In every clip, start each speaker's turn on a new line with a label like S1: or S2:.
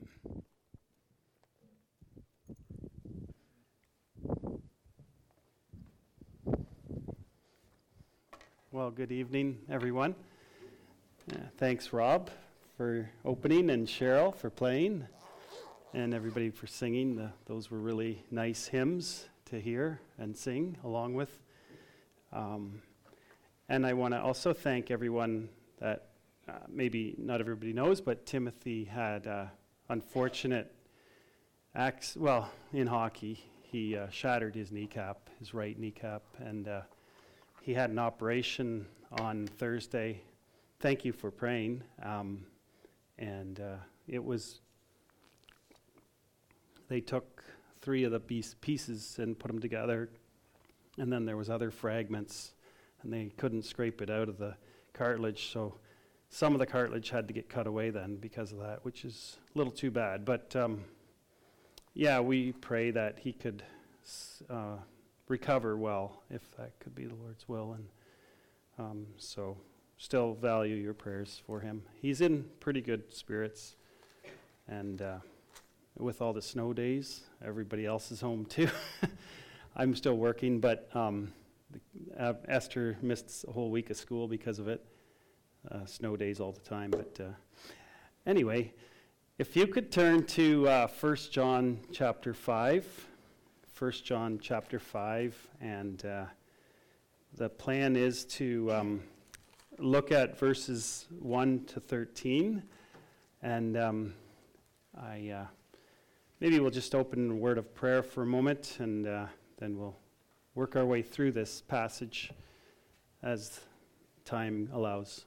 S1: Well, good evening, everyone. Thanks, Rob, for opening, and Cheryl for playing, and everybody for singing. Those were really nice hymns to hear and sing along with. And I want to also thank everyone that maybe not everybody knows, but Timothy had unfortunate acts. Well, in hockey, he shattered his kneecap, his right kneecap, and he had an operation on Thursday. Thank you for praying. It was, they took 3 of the pieces and put them together, and then there was other fragments, and they couldn't scrape it out of the cartilage, so some of the cartilage had to get cut away then because of that, which is a little too bad. But we pray that he could recover well, if that could be the Lord's will, and so still value your prayers for him. He's in pretty good spirits, and with all the snow days, everybody else is home too. I'm still working, but Esther missed a whole week of school because of it. Snow days all the time, but anyway, if you could turn to 1 John chapter 5. 1 John chapter 5, and the plan is to look at verses 1 to 13, and maybe we'll just open a word of prayer for a moment, and then we'll work our way through this passage as time allows.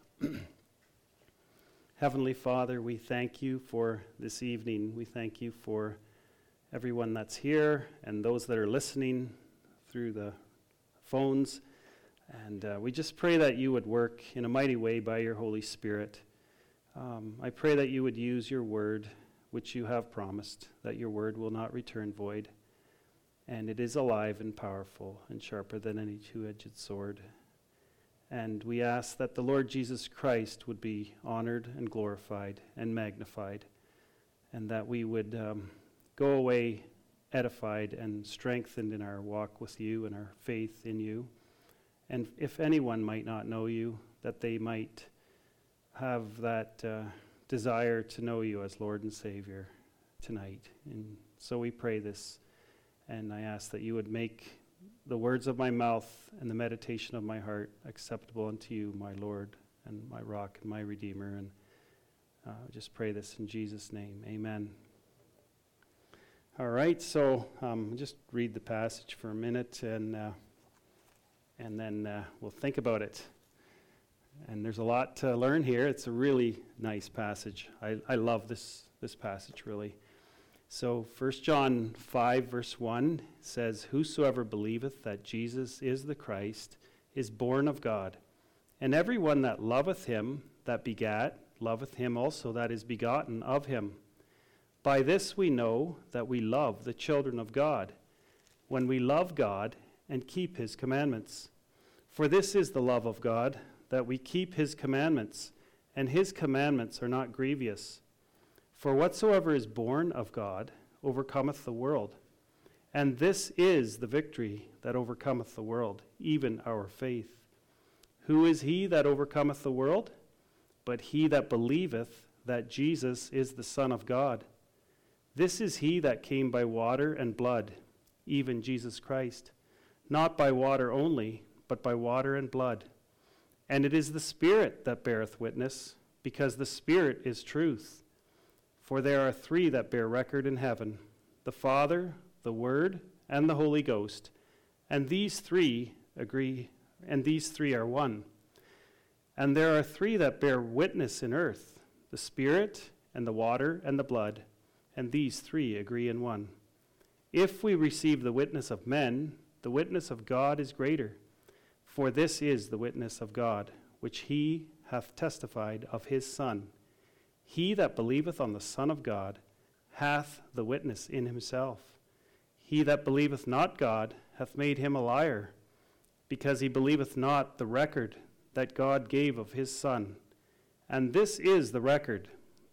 S1: Heavenly Father, we thank you for this evening. We thank you for everyone that's here and those that are listening through the phones. And we just pray that you would work in a mighty way by your Holy Spirit. I pray that you would use your word, which you have promised, that your word will not return void. And it is alive and powerful and sharper than any two-edged sword. And we ask that the Lord Jesus Christ would be honored and glorified and magnified, and that we would go away edified and strengthened in our walk with you and our faith in you. And if anyone might not know you, that they might have that desire to know you as Lord and Savior tonight. And so we pray this, and I ask that you would make the words of my mouth and the meditation of my heart acceptable unto you, my Lord and my rock and my Redeemer. And just pray this in Jesus' name. Amen. All right, so just read the passage for a minute, and then we'll think about it. And there's a lot to learn here. It's a really nice passage. I love this passage, really. So 1 John 5, verse 1 says, "Whosoever believeth that Jesus is the Christ is born of God. And everyone that loveth him that begat, loveth him also that is begotten of him. By this we know that we love the children of God, when we love God and keep his commandments. For this is the love of God, that we keep his commandments, and his commandments are not grievous. For whatsoever is born of God overcometh the world. And this is the victory that overcometh the world, even our faith. Who is he that overcometh the world? But he that believeth that Jesus is the Son of God. This is he that came by water and blood, even Jesus Christ. Not by water only, but by water and blood. And it is the Spirit that beareth witness, because the Spirit is truth. For there are 3 that bear record in heaven, the Father, the Word, and the Holy Ghost. And these 3 agree, and these 3 are one. And there are 3 that bear witness in earth, the Spirit, and the water, and the blood. And these 3 agree in one. If we receive the witness of men, the witness of God is greater. For this is the witness of God, which he hath testified of his Son. He that believeth on the Son of God hath the witness in himself. He that believeth not God hath made him a liar, because he believeth not the record that God gave of his Son. And this is the record,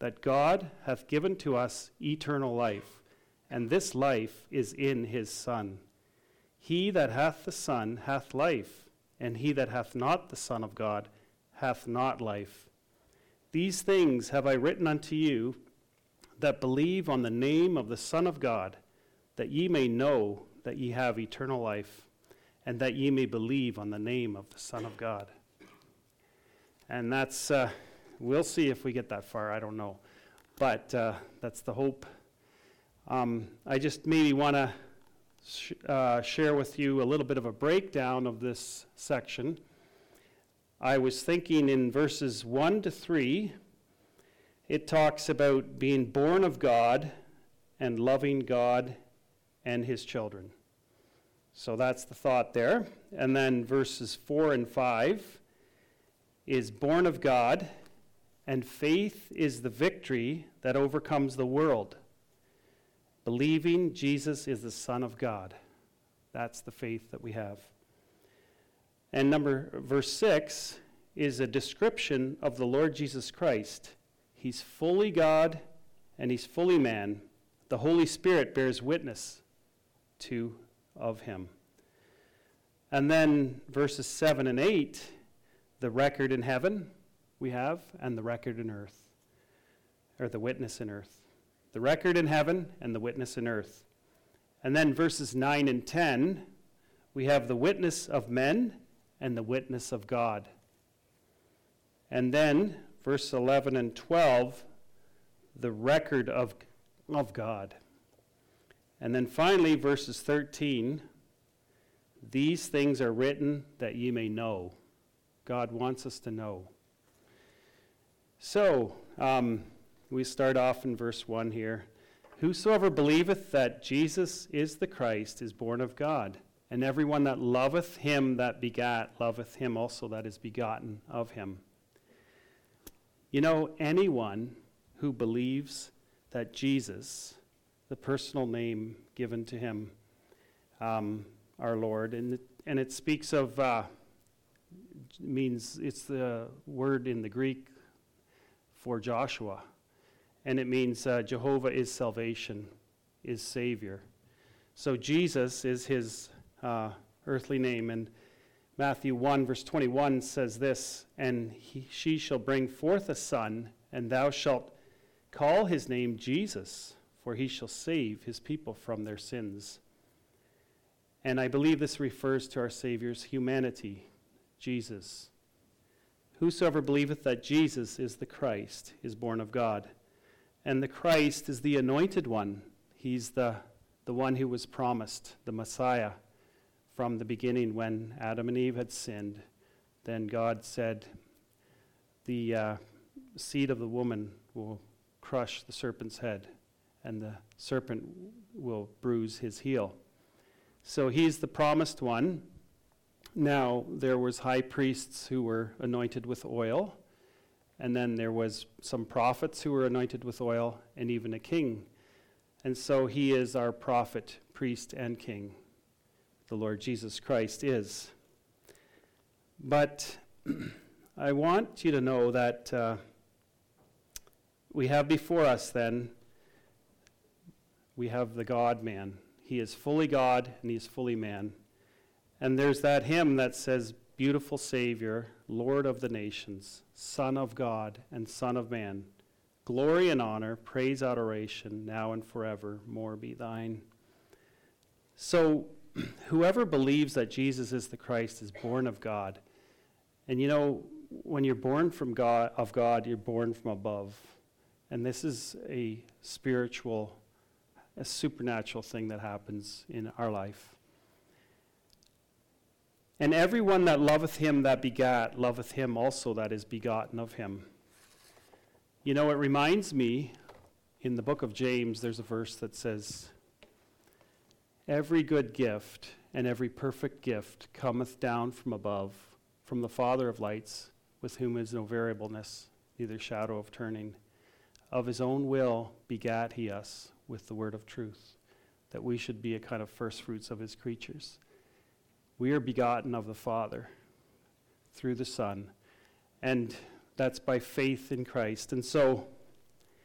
S1: that God hath given to us eternal life, and this life is in his Son. He that hath the Son hath life, and he that hath not the Son of God hath not life. These things have I written unto you that believe on the name of the Son of God, that ye may know that ye have eternal life, and that ye may believe on the name of the Son of God. And that's, we'll see if we get that far, I don't know. But that's the hope. I just maybe want to share with you a little bit of a breakdown of this section. I was thinking in verses 1 to 3, it talks about being born of God and loving God and his children. So that's the thought there. And then verses 4 and 5 is born of God, and faith is the victory that overcomes the world. Believing Jesus is the Son of God. That's the faith that we have. And verse 6 is a description of the Lord Jesus Christ. He's fully God and he's fully man. The Holy Spirit bears witness of him. And then verses 7 and 8, the record in heaven we have, and the record in earth, or the witness in earth. The record in heaven and the witness in earth. And then verses 9 and 10, we have the witness of men and the witness of God. And then verse 11 and 12, the record of God. And then finally, verses 13, these things are written that ye may know. God wants us to know. So, we start off in verse 1 here. Whosoever believeth that Jesus is the Christ is born of God. And everyone that loveth him that begat, loveth him also that is begotten of him. You know, anyone who believes that Jesus, the personal name given to him, our Lord, and it speaks of, means, it's the word in the Greek for Joshua, and it means Jehovah is salvation, is Savior. So Jesus is his earthly name, and Matthew 1 verse 21 says this, and she shall bring forth a son, and thou shalt call his name Jesus, for he shall save his people from their sins. And I believe this refers to our Savior's humanity, Jesus. Whosoever believeth that Jesus is the Christ is born of God. And the Christ is the anointed one. He's the one who was promised, the Messiah, from the beginning when Adam and Eve had sinned. Then God said, the seed of the woman will crush the serpent's head, and the serpent will bruise his heel. So he's the promised one. Now, there was high priests who were anointed with oil, and then there was some prophets who were anointed with oil, and even a king. And so he is our prophet, priest, and king. The Lord Jesus Christ is. But I want you to know that we have before us then, we have the God-man. He is fully God and he is fully man. And there's that hymn that says, beautiful Savior, Lord of the nations, Son of God and Son of man, glory and honor, praise, adoration, now and forever, more be thine. So whoever believes that Jesus is the Christ is born of God. And you know, when you're born from God, you're born from above. And this is a supernatural thing that happens in our life. And everyone that loveth him that begat, loveth him also that is begotten of him. You know, it reminds me, in the book of James, there's a verse that says, every good gift and every perfect gift cometh down from above, from the Father of lights, with whom is no variableness, neither shadow of turning. Of his own will begat he us with the word of truth, that we should be a kind of first fruits of his creatures. We are begotten of the Father through the Son, and that's by faith in Christ. And so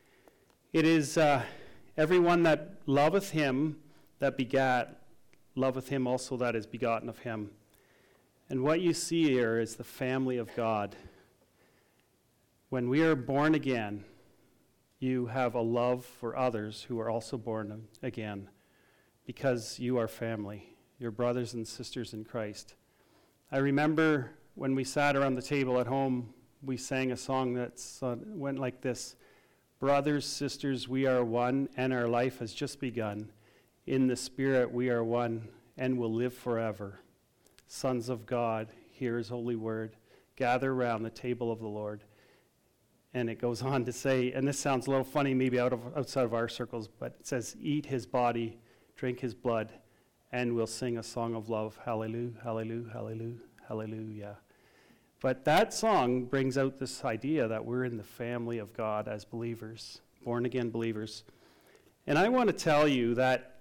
S1: It is everyone that loveth him that begat, loveth him also that is begotten of him. And what you see here is the family of God. When we are born again, you have a love for others who are also born again, because you are family. You're brothers and sisters in Christ. I remember when we sat around the table at home, we sang a song that went like this: brothers, sisters, we are one, and our life has just begun. In the Spirit we are one, and will live forever. Sons of God, hear his holy word. Gather around the table of the Lord. And it goes on to say, and this sounds a little funny maybe outside of our circles, but it says, eat his body, drink his blood, and we'll sing a song of love. Hallelujah, hallelujah, hallelujah, hallelujah. But that song brings out this idea that we're in the family of God as believers, born-again believers. And I want to tell you that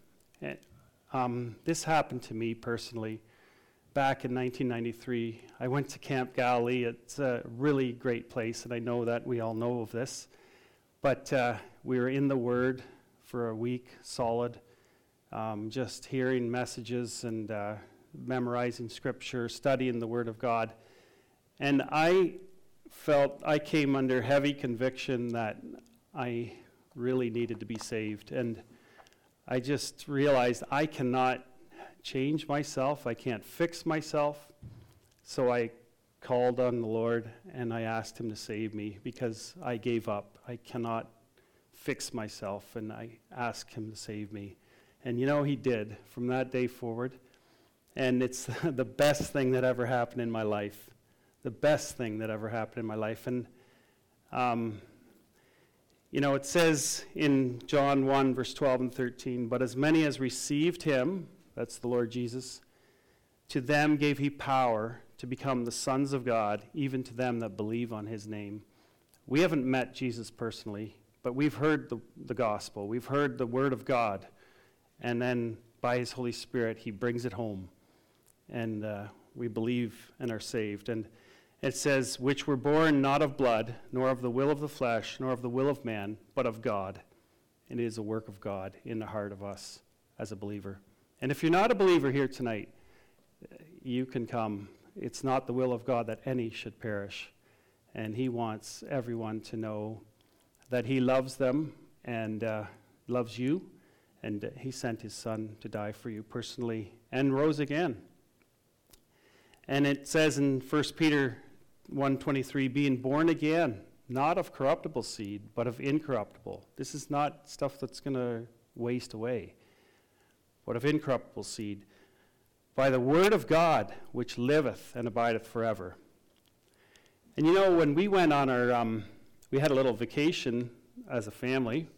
S1: this happened to me personally back in 1993. I went to Camp Galilee. It's a really great place, and I know that we all know of this. But we were in the Word for a week solid, just hearing messages and memorizing Scripture, studying the Word of God. And I felt I came under heavy conviction that I really needed to be saved. And I just realized I cannot change myself. I can't fix myself. So I called on the Lord and I asked him to save me because I gave up. I cannot fix myself, and I asked him to save me. And he did from that day forward. And it's the best thing that ever happened in my life. The best thing that ever happened in my life. And, it says in John 1, verse 12 and 13, but as many as received him, that's the Lord Jesus, to them gave he power to become the sons of God, even to them that believe on his name. We haven't met Jesus personally, but we've heard the gospel. We've heard the word of God. And then by his Holy Spirit, he brings it home. And we believe and are saved. And it says, which were born not of blood, nor of the will of the flesh, nor of the will of man, but of God. And it is a work of God in the heart of us as a believer. And if you're not a believer here tonight, you can come. It's not the will of God that any should perish. And he wants everyone to know that he loves them and loves you. And he sent his son to die for you personally and rose again. And it says in 1 Peter 1:23, being born again, not of corruptible seed, but of incorruptible. This is not stuff that's going to waste away, but of incorruptible seed, by the word of God, which liveth and abideth forever. And when we went on our, we had a little vacation as a family.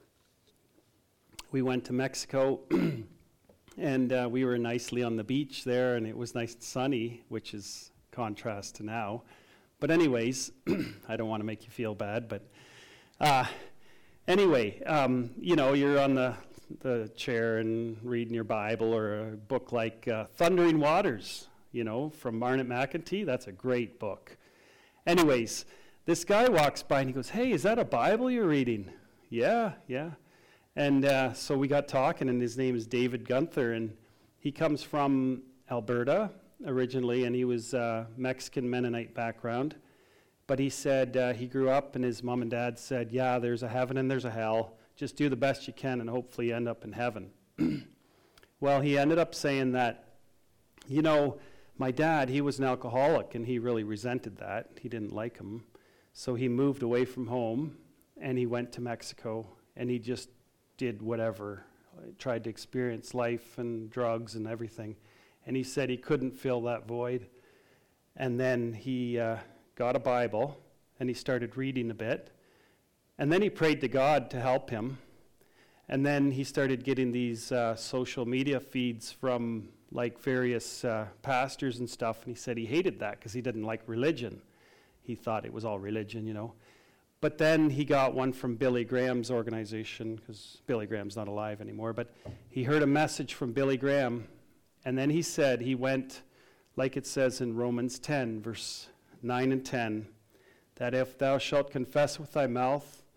S1: We went to Mexico, and we were nicely on the beach there, and it was nice and sunny, which is contrast to now. But anyways, I don't want to make you feel bad, but anyway, you're on the chair and reading your Bible or a book like Thundering Waters, from Marnet McEntee. That's a great book. Anyways, this guy walks by and he goes, hey, is that a Bible you're reading? Yeah. And so we got talking, and his name is David Gunther, and he comes from Alberta originally, and he was Mexican Mennonite background. But he said he grew up, and his mom and dad said, yeah, there's a heaven and there's a hell. Just do the best you can, and hopefully you end up in heaven. Well, he ended up saying that, my dad, he was an alcoholic, and he really resented that. He didn't like him. So he moved away from home, and he went to Mexico, and he just did whatever, tried to experience life and drugs and everything. And he said he couldn't fill that void. And then he got a Bible, and he started reading a bit. And then he prayed to God to help him. And then he started getting these social media feeds from various pastors and stuff. And he said he hated that because he didn't like religion. He thought it was all religion, But then he got one from Billy Graham's organization, because Billy Graham's not alive anymore. But he heard a message from Billy Graham. And then he said he went, like it says in Romans 10, verse 9 and 10, that if thou shalt confess with thy mouth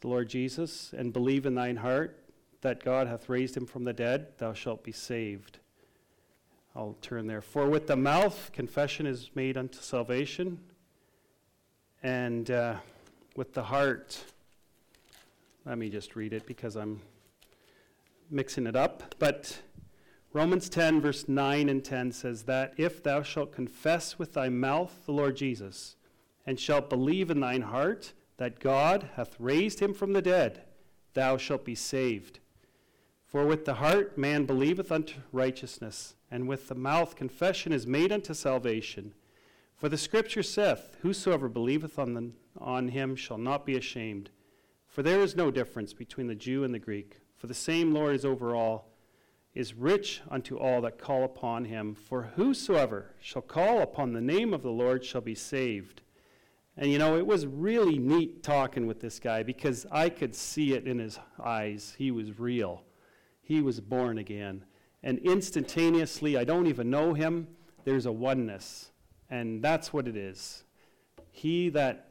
S1: the Lord Jesus, and believe in thine heart that God hath raised him from the dead, thou shalt be saved. I'll turn there. For with the mouth confession is made unto salvation, and with the heart, let me just read it because I'm mixing it up. But Romans 10, verse 9 and 10 says that if thou shalt confess with thy mouth the Lord Jesus, and shalt believe in thine heart that God hath raised him from the dead, thou shalt be saved. For with the heart man believeth unto righteousness, and with the mouth confession is made unto salvation. For the Scripture saith, whosoever believeth on him shall not be ashamed. For there is no difference between the Jew and the Greek, for the same Lord is over all, is rich unto all that call upon him. For whosoever shall call upon the name of the Lord shall be saved. And you know, it was really neat talking with this guy because I could see it in his eyes. He was real. He was born again. And instantaneously, I don't even know him, there's a oneness. And that's what it is. He that,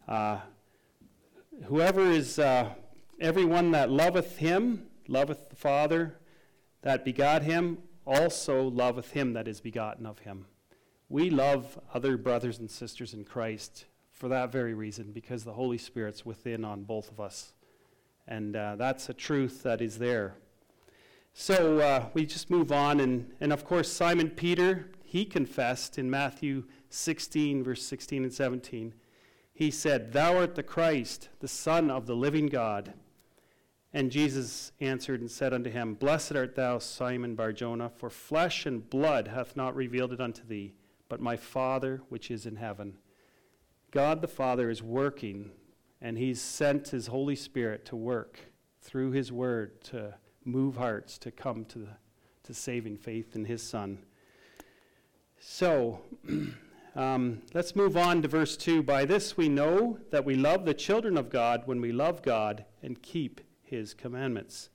S1: whoever is, everyone that loveth him, loveth the Father that begot him, also loveth him that is begotten of him. We love other brothers and sisters in Christ for that very reason, because the Holy Spirit's within on both of us. And that's a truth that is there. So we just move on, and of course Simon Peter, he confessed in Matthew 16, verse 16 and 17. He said, "Thou art the Christ, the Son of the living God." And Jesus answered and said unto him, "Blessed art thou, Simon Bar-Jonah, for flesh and blood hath not revealed it unto thee, but my Father which is in heaven." God the Father is working, and he's sent his Holy Spirit to work through his word to move hearts to come to saving faith in his Son. So, let's move on to verse 2. By this we know that we love the children of God when we love God and keep his commandments.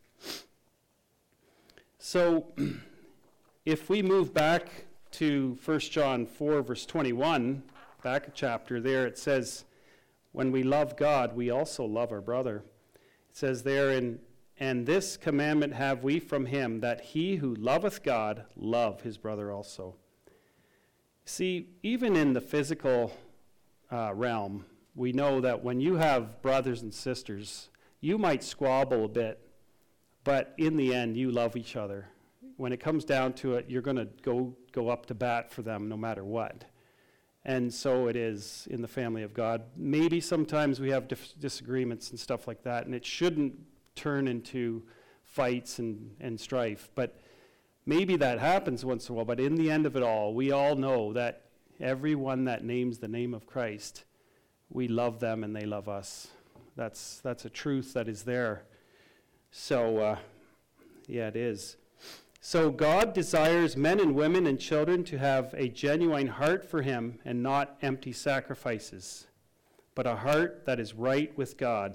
S1: So, if we move back to 1 John 4, verse 21, back a chapter there, it says, when we love God, we also love our brother. It says there, and this commandment have we from him, that he who loveth God love his brother also. See, even in the physical realm, we know that when you have brothers and sisters, you might squabble a bit, but in the end, you love each other. When it comes down to it, you're going to go up to bat for them no matter what. And so it is in the family of God. Maybe sometimes we have disagreements and stuff like that, and it shouldn't turn into fights and strife. But maybe that happens once in a while. But in the end of it all, we all know that everyone that names the name of Christ, we love them and they love us. That's a truth that is there. So, yeah, it is. So God desires men and women and children to have a genuine heart for him and not empty sacrifices, but a heart that is right with God.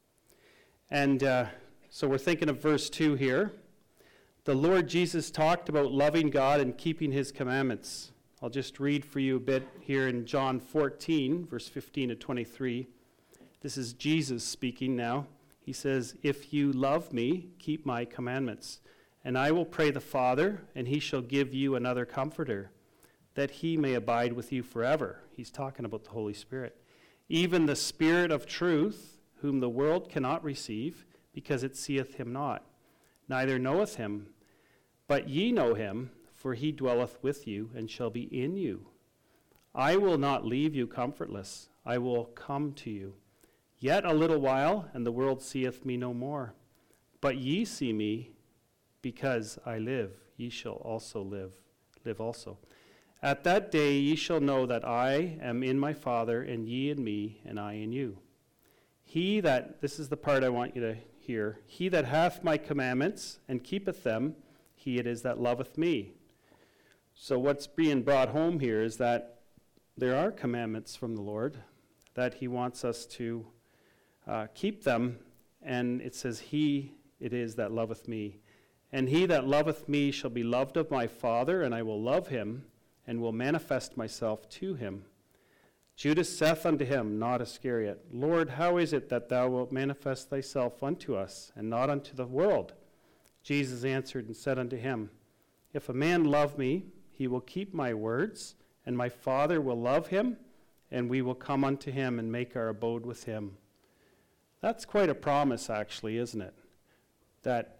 S1: And so we're thinking of verse 2 here. The Lord Jesus talked about loving God and keeping his commandments. I'll just read for you a bit here in John 14, verse 15 to 23. This is Jesus speaking now. He says, "If you love me, keep my commandments. And I will pray the Father, and he shall give you another comforter, that he may abide with you forever." He's talking about the Holy Spirit. "Even the Spirit of truth, whom the world cannot receive, because it seeth him not, neither knoweth him. But ye know him, for he dwelleth with you, and shall be in you. I will not leave you comfortless. I will come to you. Yet a little while, and the world seeth me no more. But ye see me, because I live, ye shall also live also. At that day ye shall know that I am in my Father, and ye in me, and I in you. He that," this is the part I want you to hear, "he that hath my commandments, and keepeth them, he it is that loveth me." So what's being brought home here is that there are commandments from the Lord, that he wants us to keep them, and it says, "He it is that loveth me. And he that loveth me shall be loved of my Father, and I will love him, and will manifest myself to him." Judas saith unto him, not Iscariot, Lord, how is it that thou wilt manifest thyself unto us, and not unto the world? Jesus answered and said unto him, If a man love me, he will keep my words, and my Father will love him, and we will come unto him and make our abode with him. That's quite a promise, actually, isn't it? That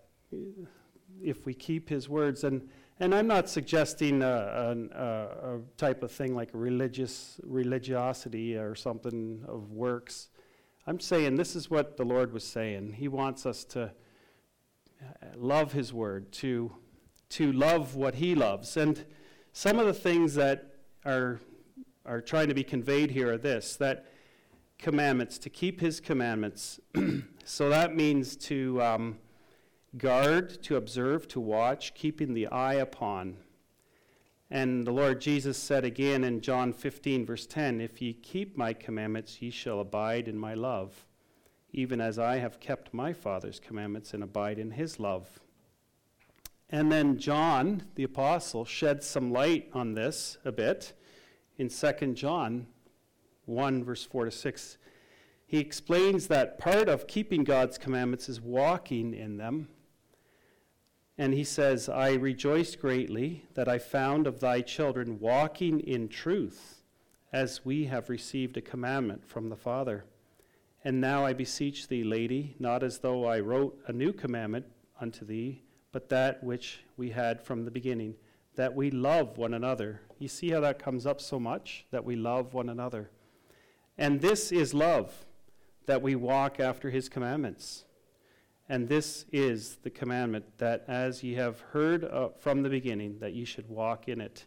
S1: if we keep his words, and I'm not suggesting a type of thing like religiosity or something of works. I'm saying this is what the Lord was saying. He wants us to love his word, to love what he loves. And some of the things that are trying to be conveyed here are this, that commandments, to keep his commandments. So that means to guard, to observe, to watch, keeping the eye upon. And the Lord Jesus said again in John 15, verse 10, If ye keep my commandments, ye shall abide in my love, even as I have kept my Father's commandments and abide in his love. And then John, the apostle, sheds some light on this a bit in 2 John 1, verse 4 to 6. He explains that part of keeping God's commandments is walking in them. And he says, I rejoiced greatly that I found of thy children walking in truth, as we have received a commandment from the Father. And now I beseech thee, lady, not as though I wrote a new commandment unto thee, but that which we had from the beginning, that we love one another. You see how that comes up so much, that we love one another. And this is love, that we walk after his commandments. And this is the commandment, that as ye have heard from the beginning, that ye should walk in it.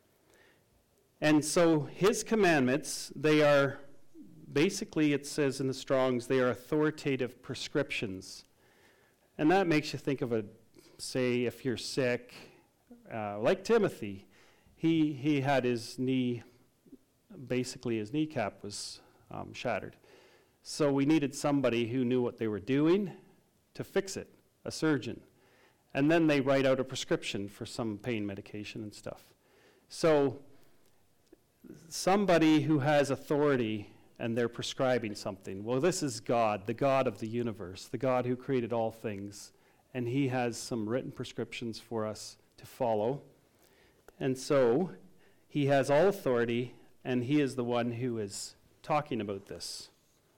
S1: And so his commandments, they are, basically it says in the Strong's, they are authoritative prescriptions. And that makes you think of say if you're sick, like Timothy, he had his knee, basically his kneecap was shattered. So we needed somebody who knew what they were doing to fix it, a surgeon. And then they write out a prescription for some pain medication and stuff. So somebody who has authority and they're prescribing something. Well, this is God, the God of the universe, the God who created all things. And he has some written prescriptions for us to follow. And so he has all authority, and he is the one who is talking about this.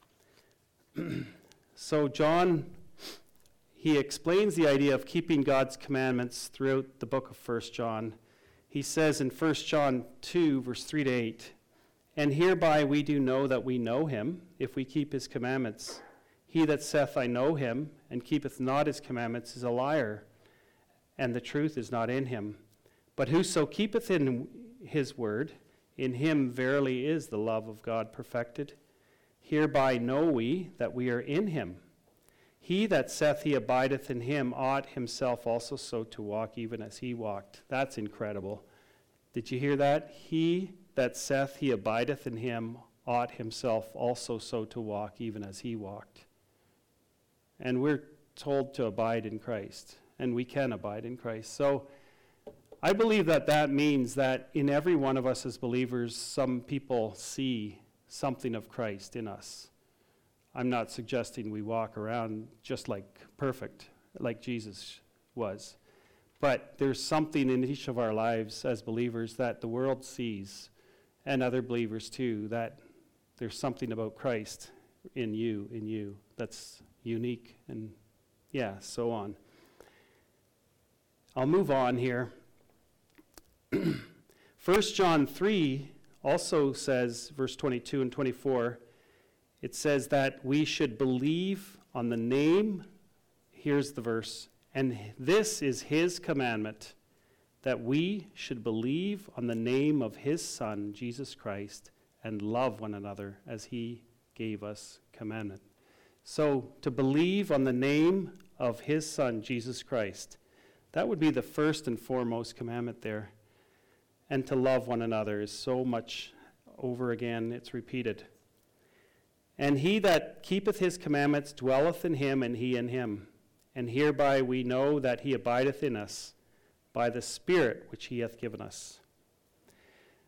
S1: So John, he explains the idea of keeping God's commandments throughout the book of 1 John. He says in 1 John 2, verse 3 to 8, And hereby we do know that we know him, if we keep his commandments. He that saith, I know him, and keepeth not his commandments, is a liar, and the truth is not in him. But whoso keepeth in his word, in him verily is the love of God perfected. Hereby know we that we are in him. He that saith he abideth in him ought himself also so to walk, even as he walked. That's incredible. Did you hear that? He that saith he abideth in him ought himself also so to walk, even as he walked. And we're told to abide in Christ, and we can abide in Christ. So I believe that means that in every one of us as believers, some people see something of Christ in us. I'm not suggesting we walk around just like perfect, like Jesus was. But there's something in each of our lives as believers that the world sees, and other believers too, that there's something about Christ in you, that's unique, and so on. I'll move on here. 1 John 3 also says, verse 22 and 24, it says that we should believe on the name, here's the verse, and this is his commandment, that we should believe on the name of his Son, Jesus Christ, and love one another as he gave us commandment. So to believe on the name of his Son, Jesus Christ, that would be the first and foremost commandment there. And to love one another is so much over again, it's repeated. And he that keepeth his commandments dwelleth in him, and he in him. And hereby we know that he abideth in us, by the Spirit which he hath given us.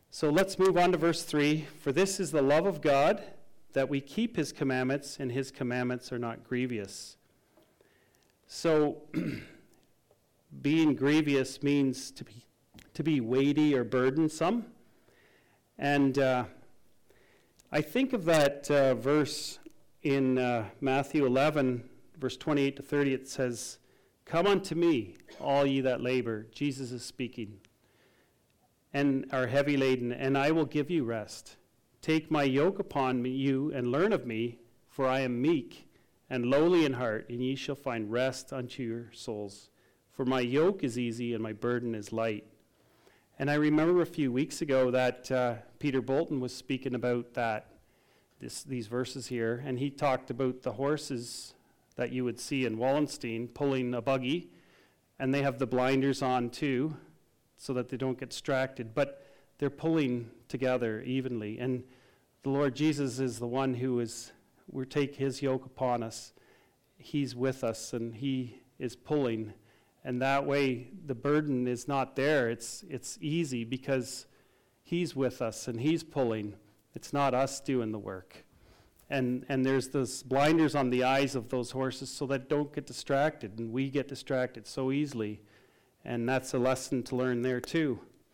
S1: So let's move on to verse 3. For this is the love of God, that we keep his commandments, and his commandments are not grievous. So being grievous means to be weighty or burdensome. And I think of that verse in Matthew 11, verse 28 to 30. It says, "Come unto me, all ye that labor," Jesus is speaking, "and are heavy laden, and I will give you rest. Take my yoke upon you, and learn of me, for I am meek and lowly in heart, and ye shall find rest unto your souls. For my yoke is easy, and my burden is light." And I remember a few weeks ago that Peter Bolton was speaking about these verses here, and he talked about the horses that you would see in Wallenstein pulling a buggy, and they have the blinders on too, so that they don't get distracted, but they're pulling together evenly. And the Lord Jesus is the one who we take his yoke upon us. He's with us, and he is pulling. And that way, the burden is not there. It's easy because he's with us, and he's pulling. It's not us doing the work. And there's those blinders on the eyes of those horses so that don't get distracted, and we get distracted so easily. And that's a lesson to learn there too.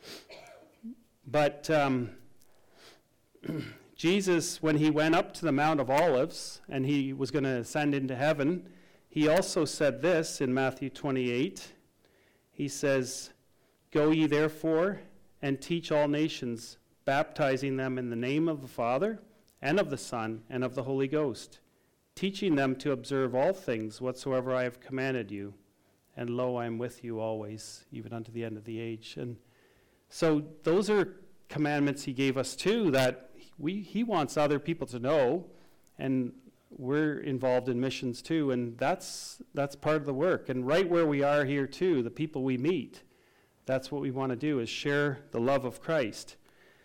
S1: But Jesus, when he went up to the Mount of Olives and he was going to ascend into heaven, he also said this in Matthew 28. He says, "Go ye therefore and teach all nations, baptizing them in the name of the Father and of the Son and of the Holy Ghost, teaching them to observe all things whatsoever I have commanded you. And lo, I am with you always, even unto the end of the age." And so those are commandments he gave us too, that he wants other people to know, and we're involved in missions too, and that's part of the work. And right where we are here too, the people we meet, that's what we want to do, is share the love of Christ.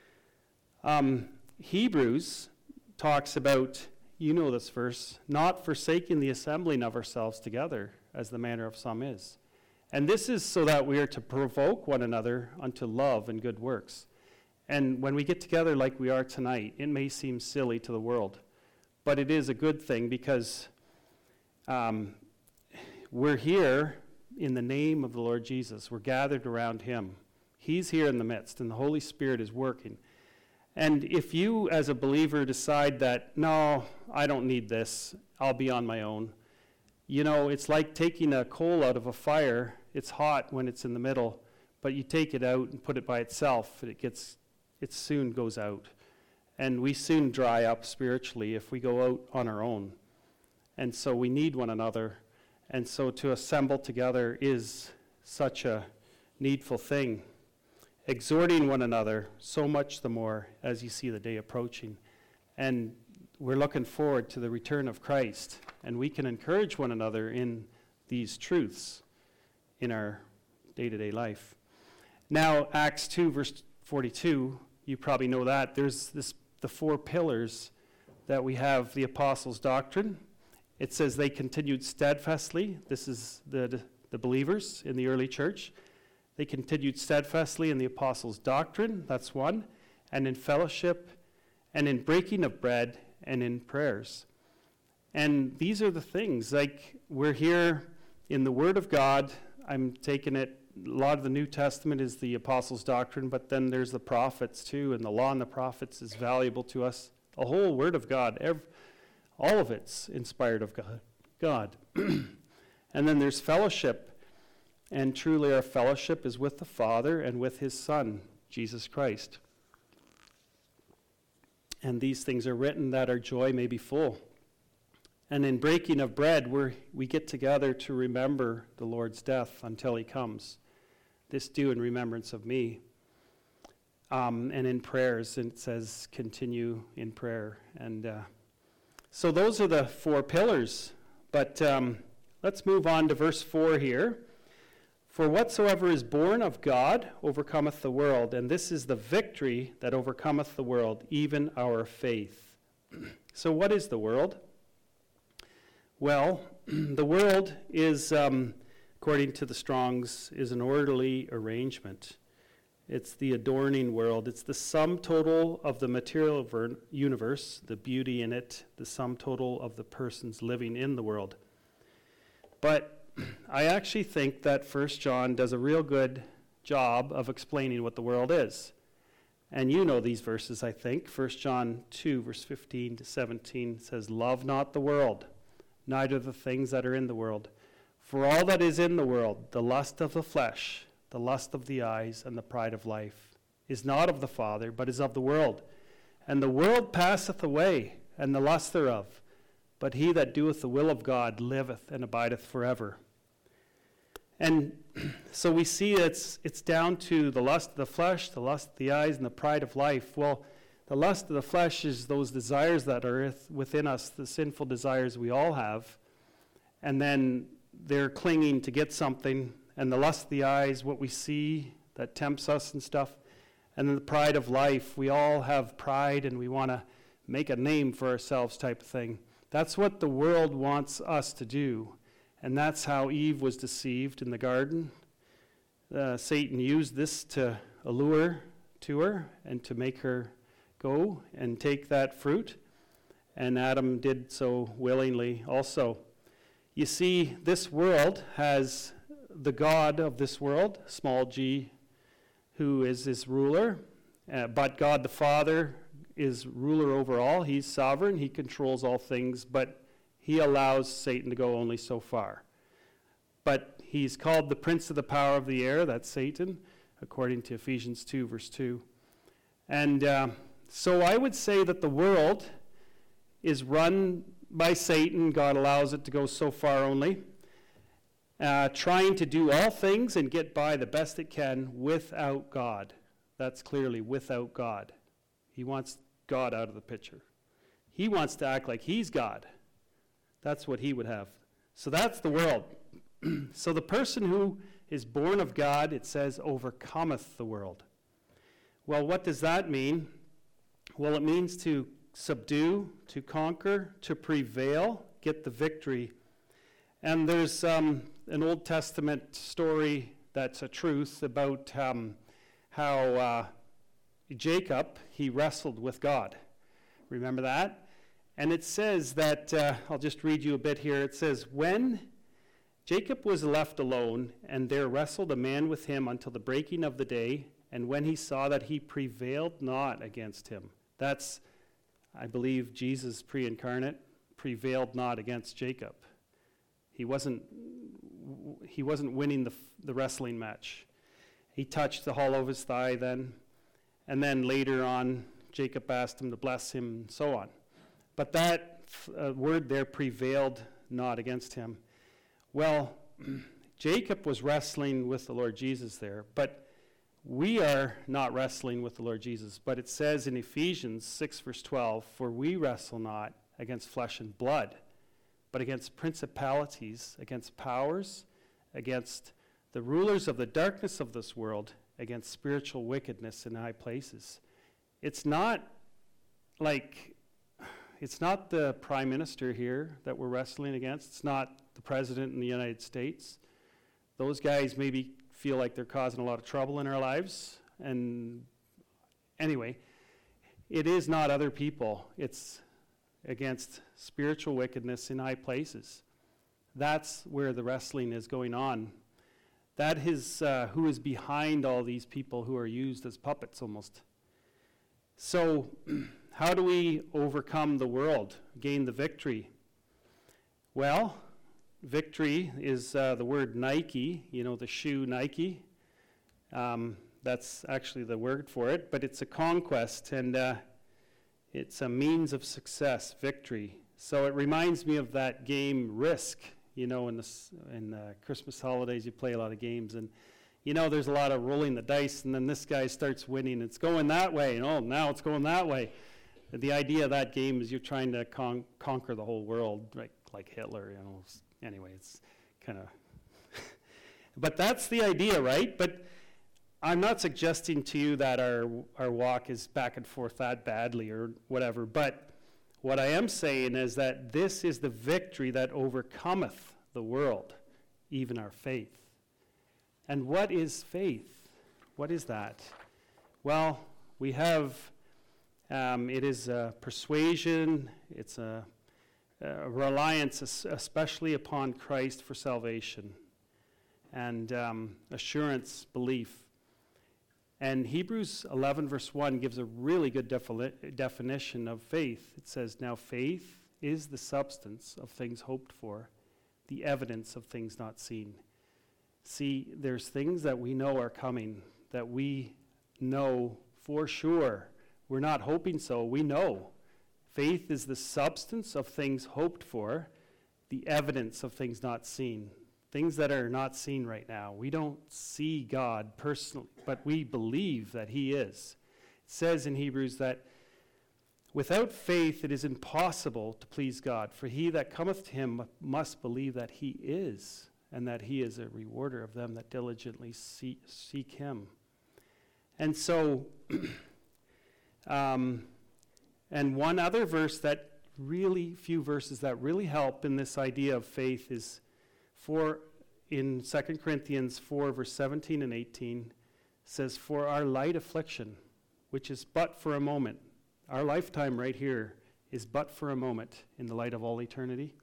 S1: Hebrews talks about, you know this verse, "not forsaking the assembling of ourselves together, as the manner of some is." And this is so that we are to provoke one another unto love and good works. And when we get together like we are tonight, it may seem silly to the world, but it is a good thing because we're here in the name of the Lord Jesus. We're gathered around him. He's here in the midst, and the Holy Spirit is working. And if you, as a believer, decide that, no, I don't need this, I'll be on my own, you know, it's like taking a coal out of a fire. It's hot when it's in the middle, but you take it out and put it by itself, and it soon goes out. And we soon dry up spiritually if we go out on our own. And so we need one another. And so to assemble together is such a needful thing. Exhorting one another, so much the more as you see the day approaching. And we're looking forward to the return of Christ. And we can encourage one another in these truths in our day-to-day life. Now, Acts 2, verse 42, you probably know that. There's the four pillars that we have: the apostles' doctrine. It says they continued steadfastly. This is the believers in the early church. They continued steadfastly in the apostles' doctrine, that's one, and in fellowship, and in breaking of bread, and in prayers. And these are the things, like we're here in the Word of God. I'm taking it, a lot of the New Testament is the apostles' doctrine, but then there's the prophets too, and the law and the prophets is valuable to us. The whole Word of God, all of it's inspired of God. And then there's fellowship. And truly our fellowship is with the Father and with his Son, Jesus Christ. And these things are written that our joy may be full. And in breaking of bread, we get together to remember the Lord's death until he comes. This do in remembrance of me. And in prayers, and it says continue in prayer. And so those are the four pillars. But let's move on to verse 4 here. "For whatsoever is born of God overcometh the world, and this is the victory that overcometh the world, even our faith." So what is the world? Well, the world is, according to the Strong's, is an orderly arrangement. It's the adorning world. It's the sum total of the material universe, the beauty in it, the sum total of the persons living in the world. But I actually think that 1 John does a real good job of explaining what the world is. And you know these verses, I think. 1 John 2, verse 15 to 17 says, "Love not the world, neither the things that are in the world. For all that is in the world, the lust of the flesh, the lust of the eyes, and the pride of life, is not of the Father, but is of the world. And the world passeth away, and the lust thereof. But he that doeth the will of God liveth and abideth forever." And so we see it's down to the lust of the flesh, the lust of the eyes, and the pride of life. Well, the lust of the flesh is those desires that are within us, the sinful desires we all have. And then they're clinging to get something. And the lust of the eyes, what we see that tempts us and stuff. And then the pride of life. We all have pride and we want to make a name for ourselves type of thing. That's what the world wants us to do. And that's how Eve was deceived in the garden. Satan used this to allure to her and to make her go and take that fruit. And Adam did so willingly also. You see, this world has the God of this world, small g, who is his ruler. But God the Father is ruler over all. He's sovereign. He controls all things. But he allows Satan to go only so far. But he's called the prince of the power of the air. That's Satan, according to Ephesians 2, verse 2. And so I would say that the world is run by Satan. God allows it to go so far only. Trying to do all things and get by the best it can without God. That's clearly without God. He wants God out of the picture. He wants to act like he's God. That's what he would have. So that's the world. So the person who is born of God, it says, overcometh the world. Well, what does that mean? Well, it means to subdue, to conquer, to prevail, get the victory. And there's an Old Testament story that's a truth about how Jacob, he wrestled with God. Remember that? And it says that, I'll just read you a bit here. It says, "When Jacob was left alone, and there wrestled a man with him until the breaking of the day, and when he saw that he prevailed not against him." That's, I believe, Jesus pre-incarnate, prevailed not against Jacob. He wasn't winning the wrestling match. He touched the hollow of his thigh then, and then later on, Jacob asked him to bless him, and so on. But that word there, prevailed not against him. Well, Jacob was wrestling with the Lord Jesus there, but we are not wrestling with the Lord Jesus. But it says in Ephesians 6, verse 12, "For we wrestle not against flesh and blood, but against principalities, against powers, against the rulers of the darkness of this world, against spiritual wickedness in high places." It's not the prime minister here that we're wrestling against. It's not the president in the United States. Those guys maybe feel like they're causing a lot of trouble in our lives. And anyway, it is not other people. It's against spiritual wickedness in high places. That's where the wrestling is going on. That is who is behind all these people who are used as puppets almost. So how do we overcome the world, gain the victory? Well, victory is the word Nike, the shoe Nike. That's actually the word for it, but it's a conquest, and it's a means of success, victory. So it reminds me of that game Risk. In the Christmas holidays, you play a lot of games, and there's a lot of rolling the dice, and then this guy starts winning. It's going that way, and now it's going that way. The idea of that game is you're trying to conquer the whole world, like Hitler. Anyway, it's kind of. But that's the idea, right? But I'm not suggesting to you that our walk is back and forth that badly or whatever. But what I am saying is that this is the victory that overcometh the world, even our faith. And what is faith? What is that? Well, we have, it is a persuasion, it's a reliance especially upon Christ for salvation, and assurance, belief. And Hebrews 11 verse 1 gives a really good definition of faith. It says, now faith is the substance of things hoped for, the evidence of things not seen. See, there's things that we know are coming, that we know for sure. We're not hoping so, we know. Faith is the substance of things hoped for, the evidence of things not seen. Things that are not seen right now. We don't see God personally, but we believe that he is. It says in Hebrews that without faith it is impossible to please God, for he that cometh to him must believe that he is, and that he is a rewarder of them that diligently seek him. And so, and one other verse that really, few verses that really help in this idea of faith is in 2 Corinthians 4, verse 17 and 18, says, for our light affliction, which is but for a moment, our lifetime right here is but for a moment in the light of all eternity,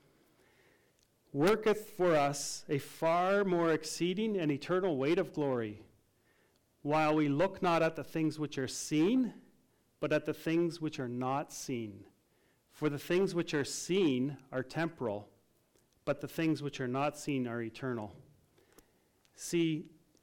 S1: worketh for us a far more exceeding and eternal weight of glory, while we look not at the things which are seen, but at the things which are not seen. For the things which are seen are temporal, but the things which are not seen are eternal. See,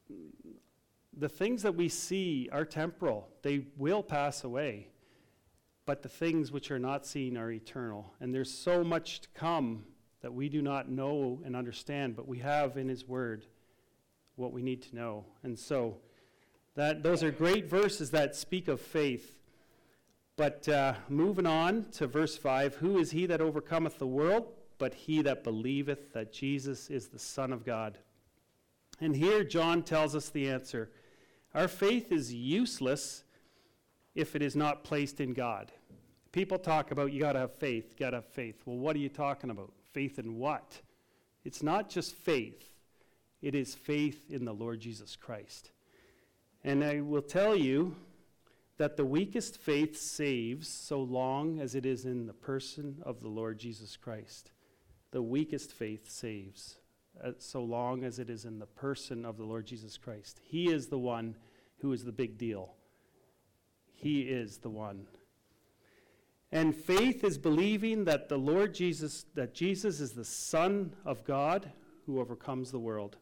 S1: the things that we see are temporal. They will pass away. But the things which are not seen are eternal. And there's so much to come that we do not know and understand, but we have in his word what we need to know. And so those are great verses that speak of faith. But moving on to verse 5, who is he that overcometh the world? But he that believeth that Jesus is the Son of God. And here John tells us the answer. Our faith is useless if it is not placed in God. People talk about, you got to have faith, you got to have faith. Well, what are you talking about? Faith in what? It's not just faith. It is faith in the Lord Jesus Christ. And I will tell you that the weakest faith saves so long as it is in the person of the Lord Jesus Christ. The weakest faith saves so long as it is in the person of the Lord Jesus Christ. He is the one who is the big deal. He is the one. And faith is believing that that Jesus is the Son of God who overcomes the world.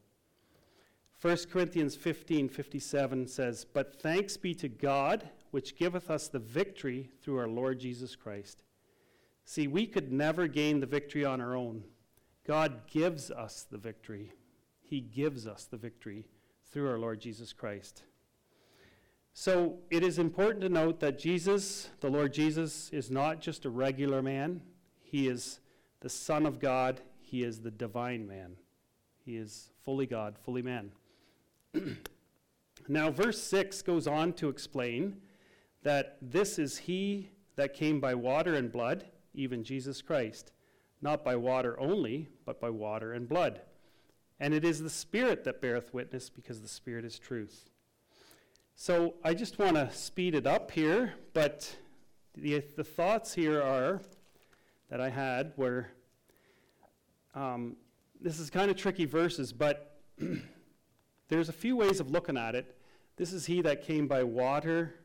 S1: 1 Corinthians 15:57 says, but thanks be to God, which giveth us the victory through our Lord Jesus Christ. See, we could never gain the victory on our own. God gives us the victory. He gives us the victory through our Lord Jesus Christ. So it is important to note that Jesus, the Lord Jesus, is not just a regular man. He is the Son of God. He is the divine man. He is fully God, fully man. Now, verse 6 goes on to explain that this is he that came by water and blood, even Jesus Christ, not by water only, but by water and blood. And it is the Spirit that beareth witness, because the Spirit is truth. So I just want to speed it up here, but the thoughts here are, that I had, were, this is kind of tricky verses, but there's a few ways of looking at it. This is he that came by water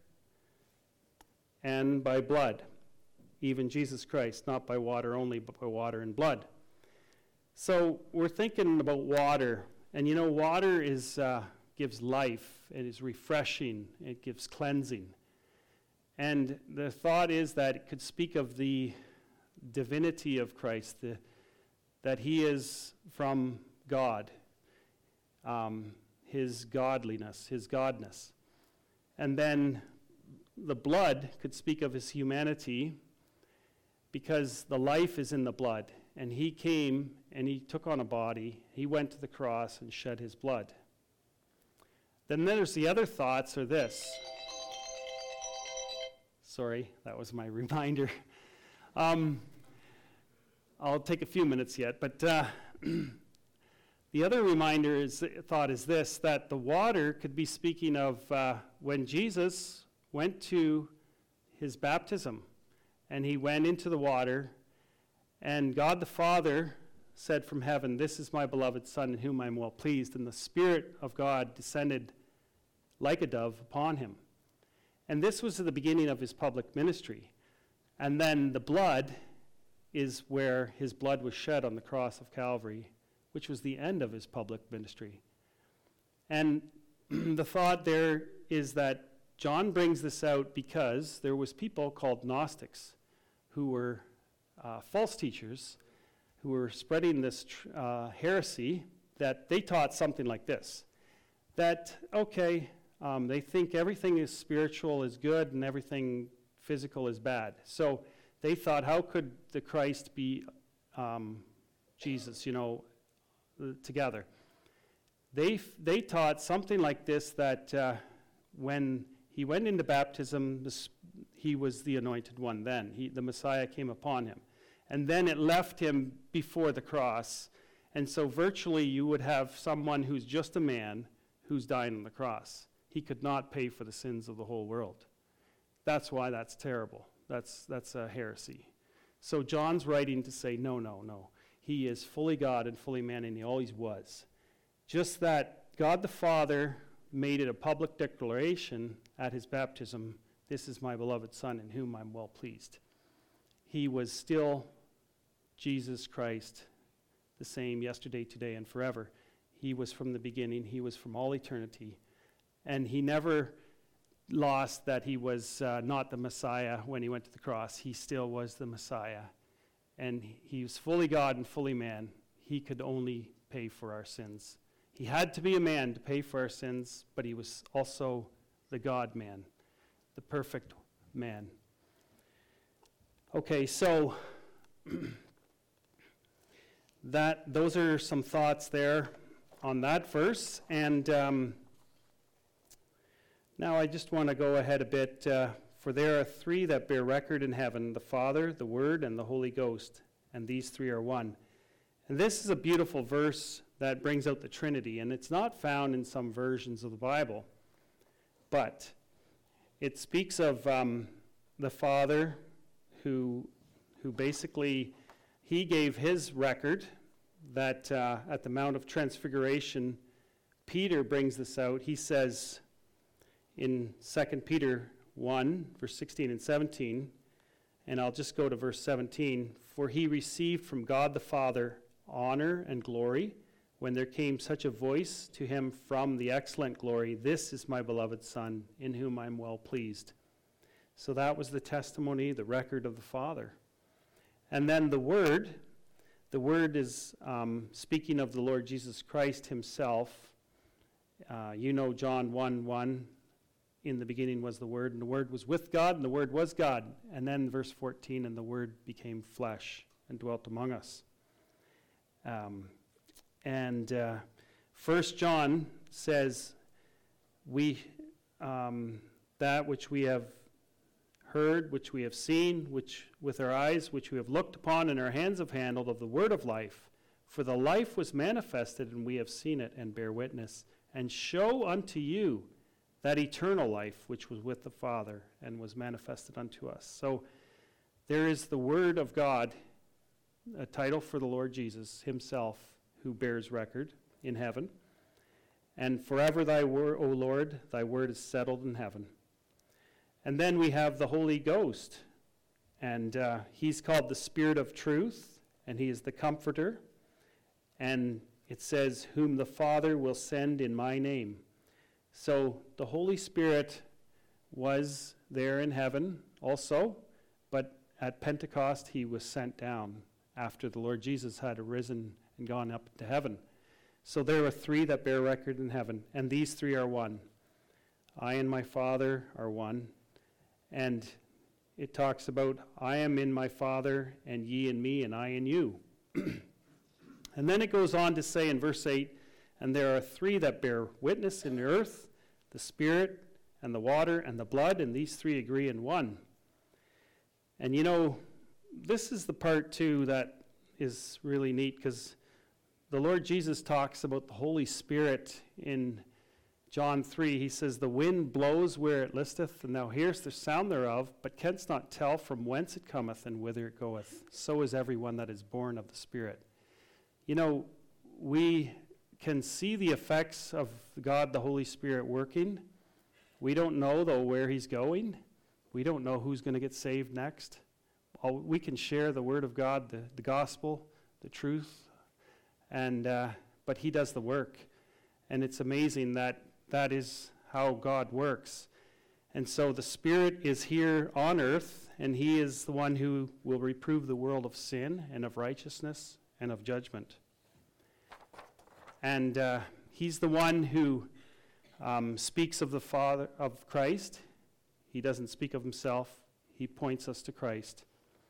S1: and by blood, even Jesus Christ, not by water only, but by water and blood. So we're thinking about water, and water gives life, it is refreshing, it gives cleansing. And the thought is that it could speak of the divinity of Christ, that he is from God, his godliness, his godness. And then the blood could speak of his humanity, because the life is in the blood. And he came and he took on a body, he went to the cross and shed his blood. Then there's the other thoughts are this. Sorry, that was my reminder. I'll take a few minutes yet, but The other thought is this, that the water could be speaking of when Jesus went to his baptism, and he went into the water, and God the Father said from heaven, "This is my beloved Son in whom I am well pleased," and the Spirit of God descended like a dove upon him. And this was at the beginning of his public ministry. And then the blood is where his blood was shed on the cross of Calvary, which was the end of his public ministry. And the thought there is that John brings this out because there was people called Gnostics who were false teachers who were spreading this heresy that they taught something like this, that, they think everything is spiritual is good and everything physical is bad. So they thought, how could the Christ be Jesus, together? They taught something like this, that when he went into baptism, he was the anointed one then. The Messiah came upon him. And then it left him before the cross. And so virtually you would have someone who's just a man who's dying on the cross. He could not pay for the sins of the whole world. That's why that's terrible. That's a heresy. So John's writing to say, no. He is fully God and fully man, and he always was. Just that God the Father made it a public declaration at his baptism, "This is my beloved Son in whom I'm well pleased." He was still Jesus Christ, the same yesterday, today, and forever. He was from the beginning. He was from all eternity. And he never lost that he was not the Messiah when he went to the cross. He still was the Messiah. And he was fully God and fully man. He could only pay for our sins. He had to be a man to pay for our sins, but he was also the God-man, the perfect man. Okay, so those are some thoughts there on that verse. And now I just want to go ahead a bit. For there are three that bear record in heaven, the Father, the Word, and the Holy Ghost, and these three are one. And this is a beautiful verse that brings out the Trinity, and it's not found in some versions of the Bible, but it speaks of the Father who basically, he gave his record that at the Mount of Transfiguration, Peter brings this out. He says in 2 Peter 1, verse 16 and 17, and I'll just go to verse 17, "For he received from God the Father honor and glory when there came such a voice to him from the excellent glory, 'This is my beloved Son, in whom I am well pleased.'" So that was the testimony, the record of the Father. And then the Word is speaking of the Lord Jesus Christ himself. John 1:1, "In the beginning was the Word, and the Word was with God, and the Word was God." And then verse 14, "And the Word became flesh and dwelt among us." And 1 John says, that which we have heard, which we have seen, which with our eyes, which we have looked upon, and our hands have handled of the word of life. For the life was manifested, and we have seen it, and bear witness, and show unto you that eternal life which was with the Father, and was manifested unto us. So there is the Word of God, a title for the Lord Jesus himself, who bears record in heaven. And forever thy word, O Lord, thy word is settled in heaven. And then we have the Holy Ghost, and he's called the Spirit of Truth, and he is the Comforter. And it says, "Whom the Father will send in my name." So the Holy Spirit was there in heaven also, but at Pentecost he was sent down after the Lord Jesus had arisen and gone up to heaven. So there are three that bear record in heaven, and these three are one. I and my Father are one. And it talks about, "I am in my Father, and ye in me, and I in you." And then it goes on to say in verse 8, "And there are three that bear witness in the earth, the Spirit, and the water, and the blood, and these three agree in one." And this is the part too that is really neat, because the Lord Jesus talks about the Holy Spirit in John 3. He says, "The wind blows where it listeth, and thou hearest the sound thereof, but canst not tell from whence it cometh and whither it goeth. So is everyone that is born of the Spirit." You know, we can see the effects of God, the Holy Spirit, working. We don't know, though, where he's going. We don't know who's going to get saved next. We can share the Word of God, the gospel, the truth, but he does the work. And it's amazing that is how God works. And so the Spirit is here on earth, and he is the one who will reprove the world of sin and of righteousness and of judgment. And he's the one who speaks of the Father, of Christ. He doesn't speak of himself. He points us to Christ.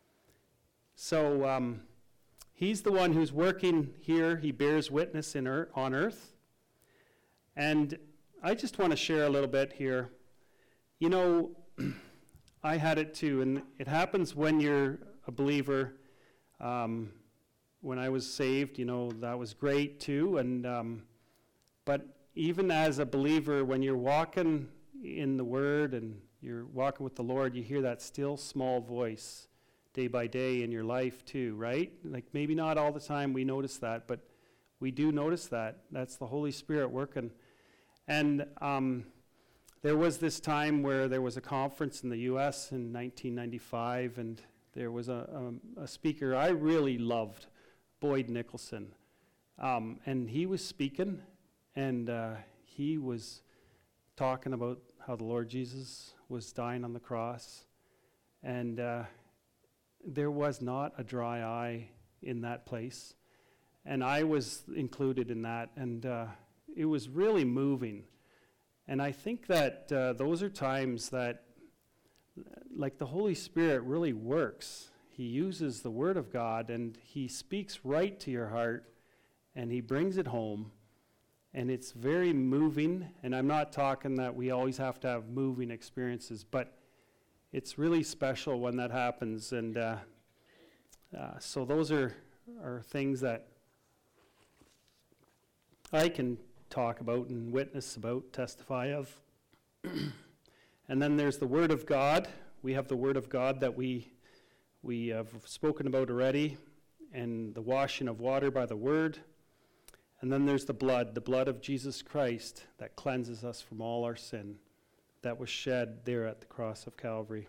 S1: So he's the one who's working here. He bears witness on earth. And I just want to share a little bit here. You know, I had it too, and it happens when you're a believer. When I was saved, you know, that was great too. And but even as a believer, when you're walking in the Word and you're walking with the Lord, you hear that still small voice day by day in your life too, right? Like maybe not all the time we notice that, but we do notice that. That's the Holy Spirit working. And there was this time where there was a conference in the U.S. in 1995, and there was a speaker I really loved, Boyd Nicholson. And he was speaking, and he was talking about how the Lord Jesus was dying on the cross. And there was not a dry eye in that place. And I was included in that, and it was really moving. And I think that those are times that, like, the Holy Spirit really works. He uses the Word of God, and he speaks right to your heart, and he brings it home. And it's very moving. And I'm not talking that we always have to have moving experiences, but it's really special when that happens. And so those are things that I can talk about and witness about, testify of. And then there's the Word of God. We have the Word of God that we have spoken about already, and the washing of water by the Word. And then there's the blood of Jesus Christ that cleanses us from all our sin, that was shed there at the cross of Calvary.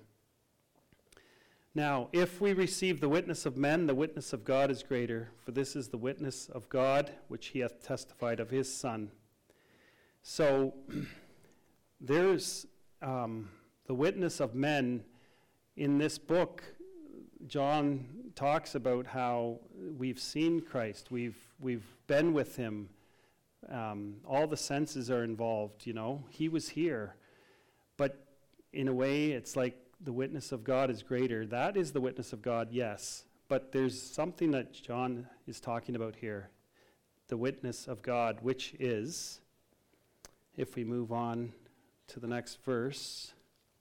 S1: Now, if we receive the witness of men, the witness of God is greater, for this is the witness of God, which he hath testified of his Son. So, there's the witness of men. In this book, John talks about how we've seen Christ, we've been with him. All the senses are involved, you know. He was here. But in a way, it's like the witness of God is greater. That is the witness of God, yes. But there's something that John is talking about here. The witness of God, which is, if we move on to the next verse,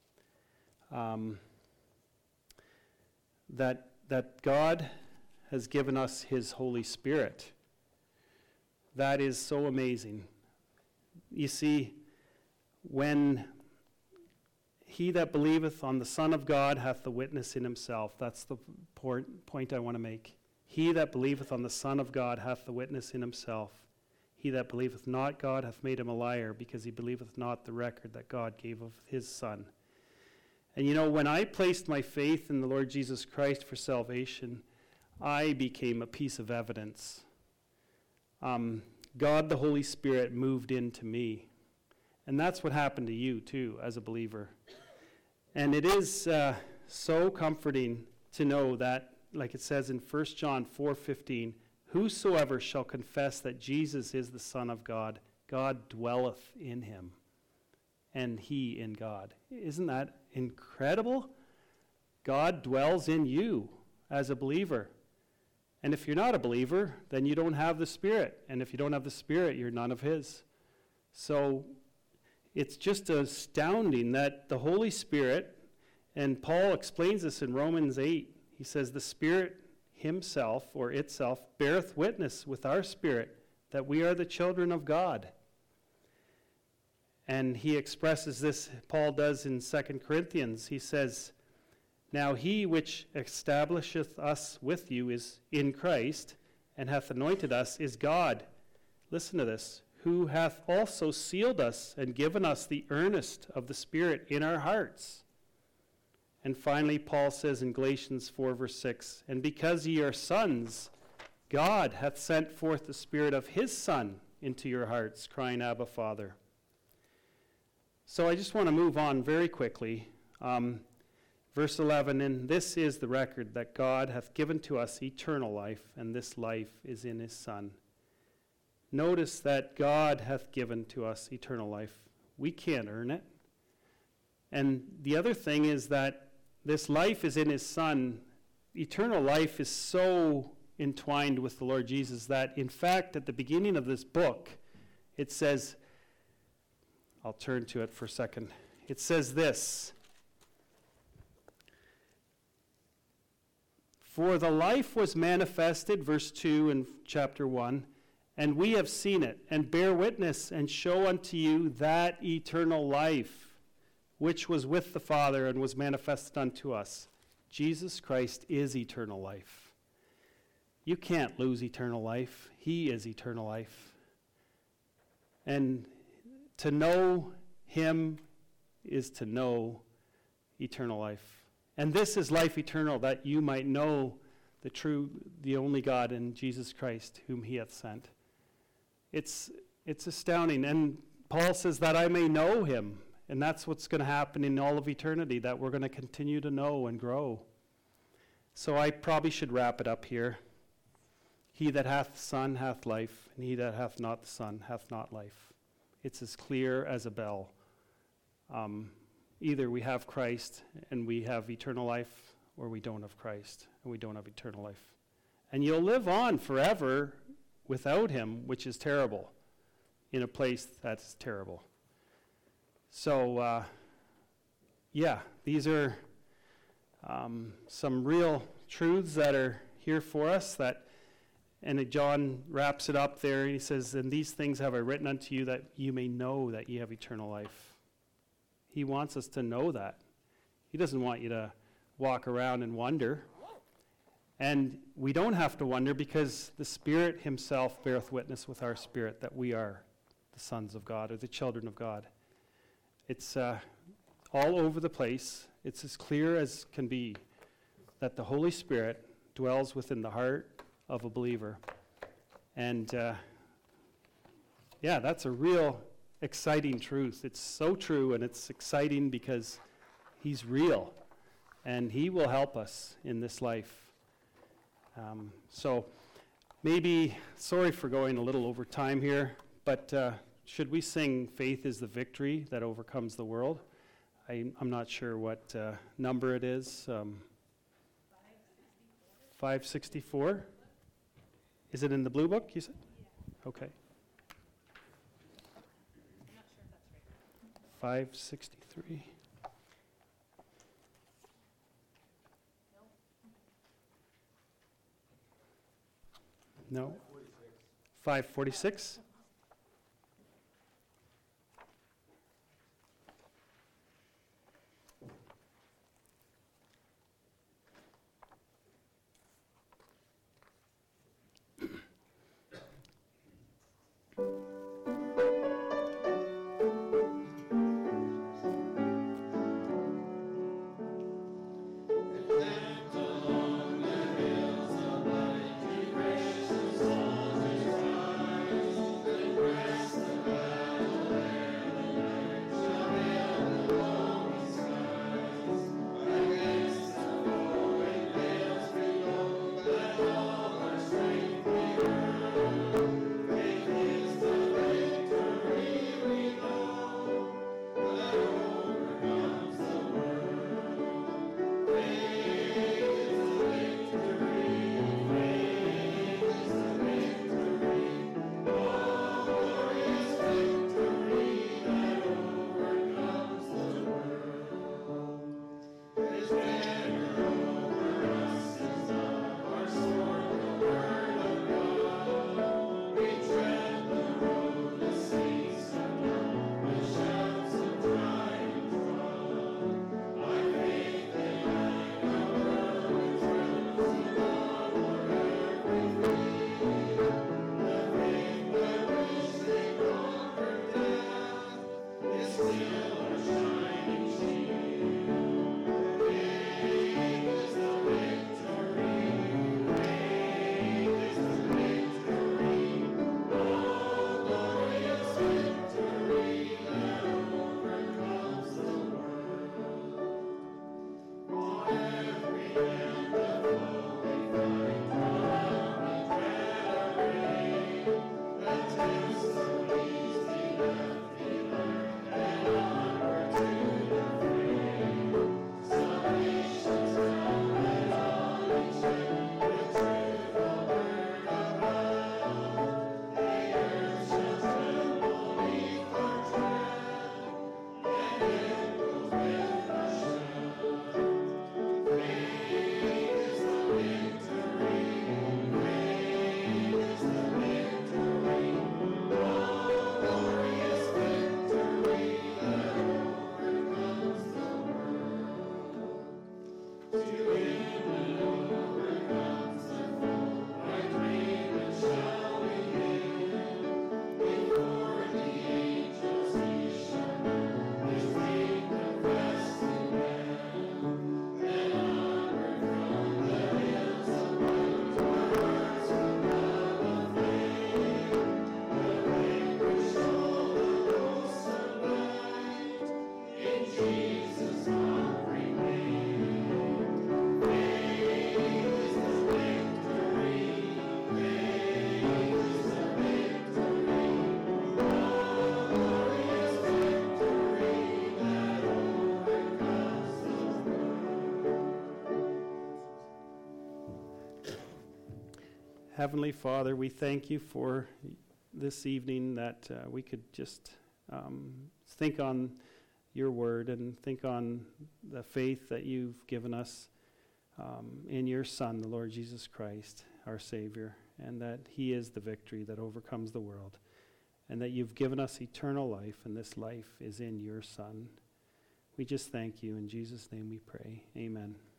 S1: that God has given us his Holy Spirit. That is so amazing. You see, when he that believeth on the Son of God hath the witness in himself. That's the point I want to make. He that believeth on the Son of God hath the witness in himself. He that believeth not God hath made him a liar, because he believeth not the record that God gave of his Son. And you know, when I placed my faith in the Lord Jesus Christ for salvation, I became a piece of evidence. God, the Holy Spirit, moved into me. And that's what happened to you, too, as a believer. And it is so comforting to know that, like it says in 1 John 4:15, whosoever shall confess that Jesus is the Son of God, God dwelleth in him, and he in God. Isn't that incredible? God dwells in you as a believer. And if you're not a believer, then you don't have the Spirit. And if you don't have the Spirit, you're none of his. So it's just astounding that the Holy Spirit, and Paul explains this in Romans 8, he says the Spirit himself or itself beareth witness with our spirit that we are the children of God. And he expresses this, Paul does in 2 Corinthians. He says, now he which establisheth us with you is in Christ, and hath anointed us is God. Listen to this. Who hath also sealed us and given us the earnest of the Spirit in our hearts. And finally, Paul says in Galatians 4, verse 6, and because ye are sons, God hath sent forth the Spirit of his Son into your hearts, crying, Abba, Father. So I just want to move on very quickly. Verse 11, and this is the record that God hath given to us eternal life, and this life is in his Son. Notice that God hath given to us eternal life. We can't earn it. And the other thing is that this life is in his Son. Eternal life is so entwined with the Lord Jesus that, in fact, at the beginning of this book, it says, I'll turn to it for a second. It says this, for the life was manifested, verse 2 in chapter 1, and we have seen it, and bear witness, and show unto you that eternal life, which was with the Father, and was manifested unto us. Jesus Christ is eternal life. You can't lose eternal life. He is eternal life. And to know him is to know eternal life. And this is life eternal, that you might know the only God in Jesus Christ, whom he hath sent. It's astounding. And Paul says that I may know him. And that's what's going to happen in all of eternity, that we're going to continue to know and grow. So I probably should wrap it up here. He that hath the Son hath life, and he that hath not the Son hath not life. It's as clear as a bell. Either we have Christ and we have eternal life, or we don't have Christ and we don't have eternal life. And you'll live on forever without him, which is terrible, in a place that's terrible. So, these are some real truths that are here for us. And John wraps it up there, and he says, and these things have I written unto you, that you may know that ye have eternal life. He wants us to know that. He doesn't want you to walk around and wonder. And we don't have to wonder, because the Spirit himself beareth witness with our spirit that we are the sons of God, or the children of God. It's all over the place. It's as clear as can be that the Holy Spirit dwells within the heart of a believer. And that's a real exciting truth. It's so true, and it's exciting because he's real, and he will help us in this life. So maybe, sorry for going a little over time here, but should we sing Faith is the Victory That Overcomes the World? I'm not sure what number it is. 564? Is it in the blue book, you said? Yeah. Okay. I'm not sure if that's right. 563. No? 546? Heavenly Father, we thank you for this evening that we could just think on your word and think on the faith that you've given us in your Son, the Lord Jesus Christ, our Savior, and that he is the victory that overcomes the world, and that you've given us eternal life, and this life is in your Son. We just thank you. In Jesus' name we pray. Amen.